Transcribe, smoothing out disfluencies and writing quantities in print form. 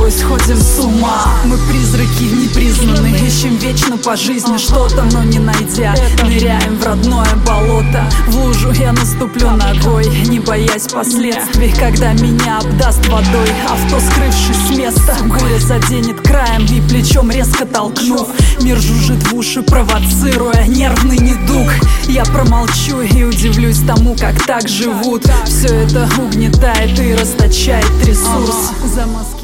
тобой сходим с ума. Мы призраки непризнанные, ищем вечно по жизни что-то, но не найдя, ныряем в родное болото. В лужу я наступлю ногой, не боясь последствий, когда меня обдаст водой. Авто, скрывшись с места, буря заденет краем и плечом резко толкнув, мир жужжит в уши, провоцируя нервный недуг. Я промолчу и удивлюсь тому, как так живут. Все это угнетает и расточает ресурс. Замазки